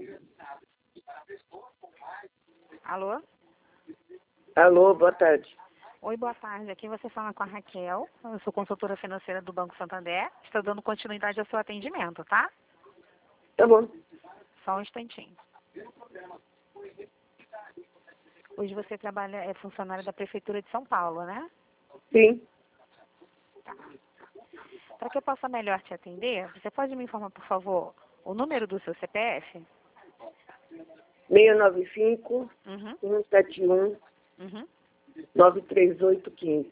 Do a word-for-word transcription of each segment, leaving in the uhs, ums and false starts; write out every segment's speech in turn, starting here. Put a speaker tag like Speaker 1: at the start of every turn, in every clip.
Speaker 1: Alô?
Speaker 2: Alô, boa tarde.
Speaker 1: Oi, boa tarde. Aqui você fala com a Raquel. Eu sou consultora financeira do Banco Santander. Estou dando continuidade ao seu atendimento, tá?
Speaker 2: Tá bom.
Speaker 1: Só um instantinho. Hoje você trabalha, é funcionário da Prefeitura de São Paulo, né?
Speaker 2: Sim.
Speaker 1: Tá. Para que eu possa melhor te atender, você pode me informar, por favor, o número do seu C P F?
Speaker 2: seis nove cinco,
Speaker 1: Uhum.
Speaker 2: um sete um,
Speaker 1: Uhum.
Speaker 2: nove três oito um cinco.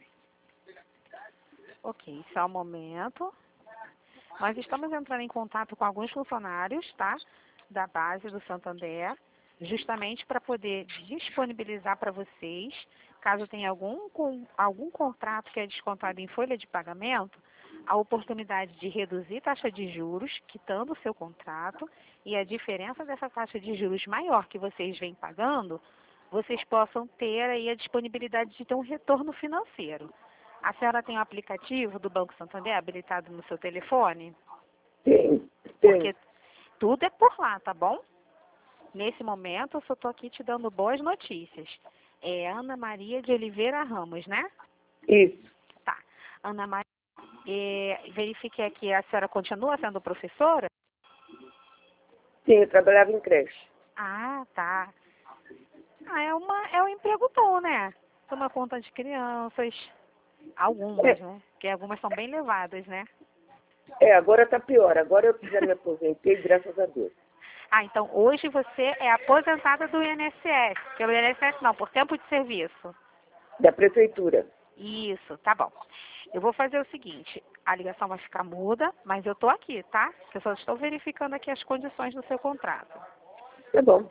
Speaker 1: Ok, só um momento. Nós estamos entrando em contato com alguns funcionários, tá? Da base do Santander, justamente para poder disponibilizar para vocês, caso tenha algum, com, algum contrato que é descontado em folha de pagamento, a oportunidade de reduzir taxa de juros, quitando o seu contrato, e a diferença dessa taxa de juros maior que vocês vêm pagando, vocês possam ter aí a disponibilidade de ter um retorno financeiro. A senhora tem o aplicativo do Banco Santander habilitado no seu telefone?
Speaker 2: Tem,
Speaker 1: Porque
Speaker 2: tem.
Speaker 1: tudo é por lá, tá bom? Nesse momento, eu só estou aqui te dando boas notícias. É Ana Maria de Oliveira Ramos, né?
Speaker 2: Isso.
Speaker 1: Tá. Ana Maria, é, verifiquei aqui, a senhora continua sendo professora?
Speaker 2: Sim, eu trabalhava em creche.
Speaker 1: Ah, tá. Ah, é, uma, é um emprego bom, né? Toma conta de crianças, algumas,
Speaker 2: É,
Speaker 1: né? Porque algumas são bem levadas, né?
Speaker 2: é, agora tá pior. Agora eu já me aposentei, graças a Deus.
Speaker 1: Ah, então hoje você é aposentada do I N S S. Pelo I N S S não, por tempo de serviço.
Speaker 2: Da prefeitura.
Speaker 1: Isso, tá bom. Eu vou fazer o seguinte, a ligação vai ficar muda, mas eu tô aqui, tá? Eu só estou verificando aqui as condições do seu contrato.
Speaker 2: Tá bom.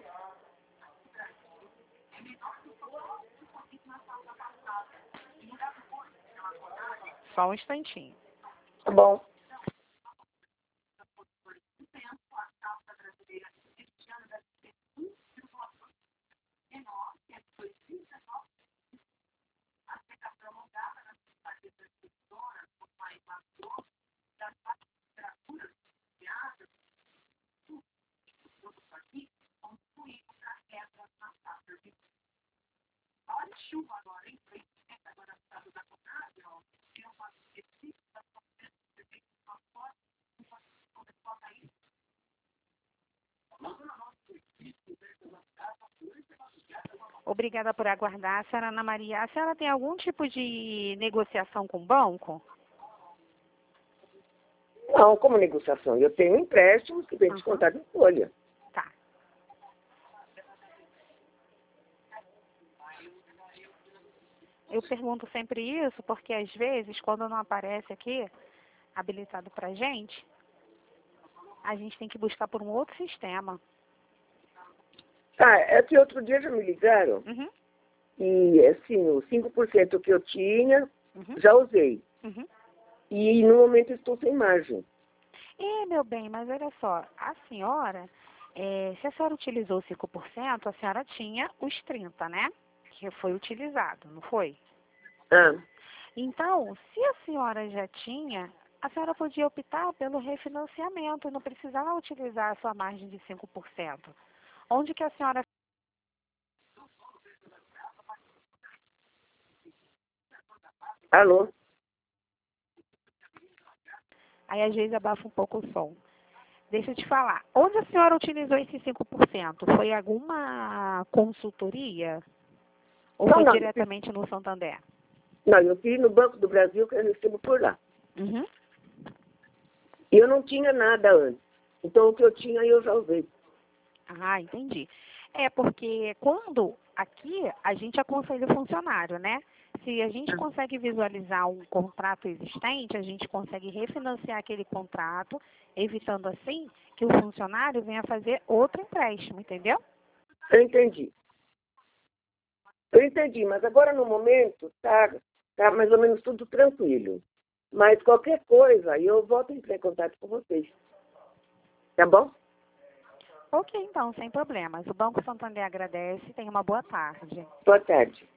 Speaker 1: Só um instantinho.
Speaker 2: Tá bom.
Speaker 1: Obrigada por aguardar, senhora Ana Maria. A senhora tem algum tipo de negociação com o banco?
Speaker 2: Não, como negociação. Eu tenho empréstimos que vem
Speaker 1: Uhum.
Speaker 2: descontado em folha.
Speaker 1: Tá. Eu pergunto sempre isso porque, às vezes, quando não aparece aqui, habilitado pra gente, a gente tem que buscar por um outro sistema.
Speaker 2: Ah, é que outro dia já me ligaram
Speaker 1: Uhum.
Speaker 2: e, assim, os cinco por cento que eu tinha,
Speaker 1: Uhum.
Speaker 2: já usei.
Speaker 1: Uhum.
Speaker 2: E, no momento, estou sem margem.
Speaker 1: É, meu bem, mas olha só, a senhora, é, se a senhora utilizou cinco por cento, a senhora tinha os trinta, né? Que foi utilizado, não foi?
Speaker 2: Ah,
Speaker 1: Então, se a senhora já tinha, a senhora podia optar pelo refinanciamento, não precisava utilizar a sua margem de cinco por cento. Onde que a senhora...
Speaker 2: alô?
Speaker 1: Aí, às vezes, abafa um pouco o som. Deixa eu te falar, onde a senhora utilizou esses cinco por cento? Foi alguma consultoria? Ou
Speaker 2: Não,
Speaker 1: foi
Speaker 2: não. Eu fiz,
Speaker 1: diretamente no Santander?
Speaker 2: não, eu fiz no Banco do Brasil, que eu recebo por lá.
Speaker 1: Uhum.
Speaker 2: E eu não tinha nada antes. Então, o que eu tinha, eu já usei.
Speaker 1: Ah, entendi. É porque quando aqui a gente aconselha o funcionário, né? Se a gente consegue visualizar um contrato existente, a gente consegue refinanciar aquele contrato, evitando assim que o funcionário venha fazer outro empréstimo, entendeu?
Speaker 2: Eu entendi. Eu entendi, mas agora, no momento, tá, tá mais ou menos tudo tranquilo. Mas qualquer coisa, eu volto a entrar em contato com vocês. Tá bom?
Speaker 1: Ok, então, sem problemas. O Banco Santander agradece. Tenha uma boa tarde.
Speaker 2: Boa tarde.